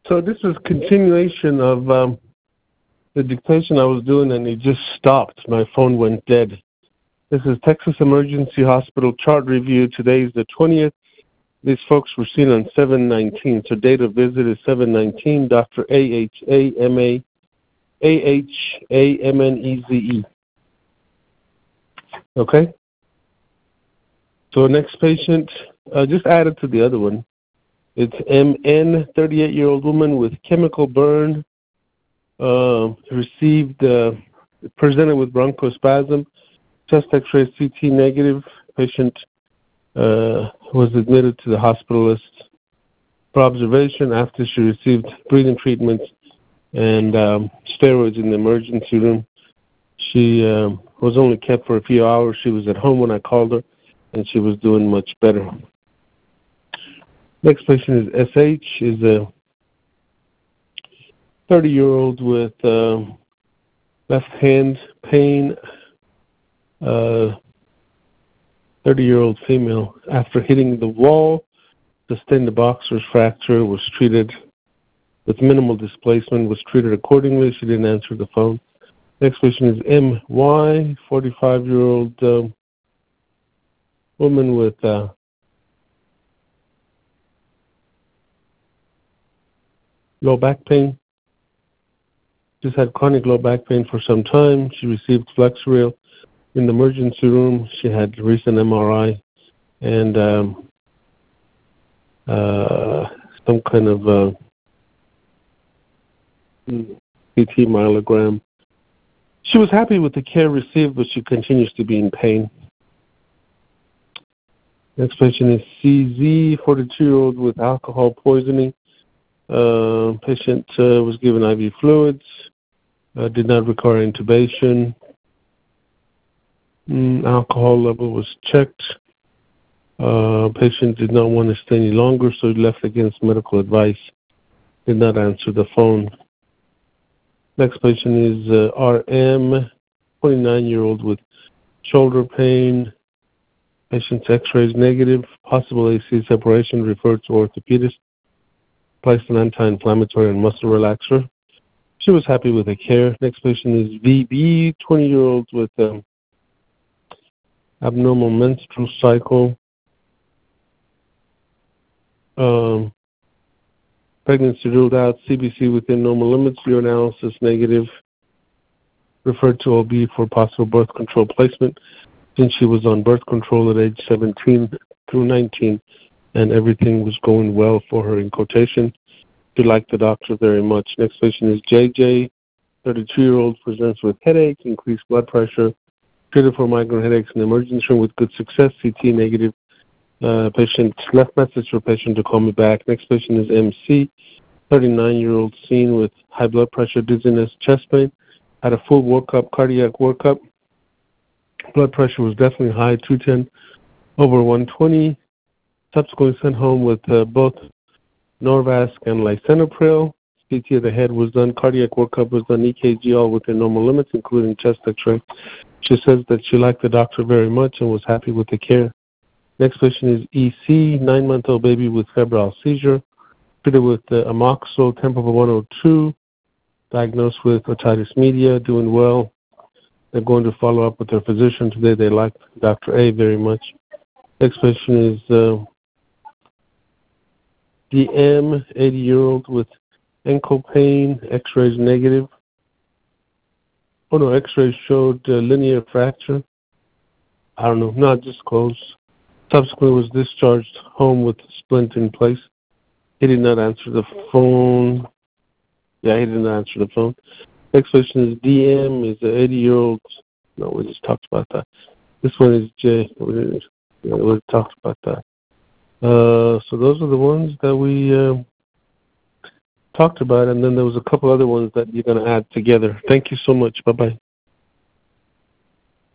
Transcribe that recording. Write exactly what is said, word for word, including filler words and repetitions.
So this is continuation of um, the dictation I was doing, and it just stopped. My phone went dead. This is Texas Emergency Hospital chart review. Today is the twentieth. These folks were seen on seven nineteen. So date of visit is seven nineteen. Doctor A H A M A A H A M N E Z E. Okay? So next patient, uh, just added to the other one. It's M N, thirty-eight-year-old woman with chemical burn, uh, received, uh, presented with bronchospasm, chest x-ray C T negative. Patient uh, was admitted to the hospitalist for observation after she received breathing treatments and um, steroids in the emergency room. She um, was only kept for a few hours. She was at home when I called her, and she was doing much better. Next patient is S H, is a thirty-year-old with uh, left hand pain, uh, thirty-year-old female. After hitting the wall, sustained a boxer's fracture, was treated with minimal displacement, was treated accordingly. She didn't answer the phone. Next patient is M Y, forty-five-year-old uh, woman with uh, low back pain. She's had chronic low back pain for some time. She received Flexeril in the emergency room. She had recent M R I and um, uh, some kind of uh, C T myelogram. She was happy with the care received, but she continues to be in pain. Next patient is C Z, forty-two-year-old with alcohol poisoning. Uh, patient uh, was given I V fluids, uh, did not require intubation. Mm, alcohol level was checked. Uh, patient did not want to stay any longer, so he left against medical advice. Did not answer the phone. Next patient is uh, R M, twenty-nine-year-old with shoulder pain. Patient's x-ray is negative. Possible A C separation, referred to orthopedist. Placed an anti-inflammatory and muscle relaxer. She was happy with the care. Next patient is V B, twenty-year-old with um, abnormal menstrual cycle. Um, pregnancy ruled out. C B C within normal limits. Urinalysis negative. Referred to O B for possible birth control placement since she was on birth control at age seventeen through nineteen, and everything was going well for her in quotation. She liked the doctor very much. Next patient is J J, thirty-two-year-old, presents with headache, increased blood pressure, treated for migraine headaches in the emergency room with good success, C T negative. Uh, patient left message for patient to call me back. Next patient is M C, thirty-nine-year-old, seen with high blood pressure, dizziness, chest pain, had a full workup, cardiac workup. Blood pressure was definitely high, two ten over one twenty. Subsequently sent home with uh, both Norvasc and lisinopril. C T of the head was done. Cardiac workup was done. E K G all within normal limits, including chest x-ray. She says that she liked the doctor very much and was happy with the care. Next patient is E C, nine-month-old baby with febrile seizure. Treated with uh, amoxicillin, temporal one oh two. Diagnosed with otitis media, doing well. They're going to follow up with their physician today. They like Doctor A very much. Next patient is uh, D M, eighty-year-old with ankle pain, x-rays negative. Oh no, x-rays showed uh, linear fracture. I don't know, not disclosed. Subsequently was discharged home with splint in place. He did not answer the phone. Yeah, he did not answer the phone. Next patient is D M, is an eighty-year-old. No, we just talked about that. This one is J. We, yeah, we talked about that. Uh, so those are the ones that we uh, talked about, and then there was a couple other ones that you're going to add together. Thank you so much. Bye-bye.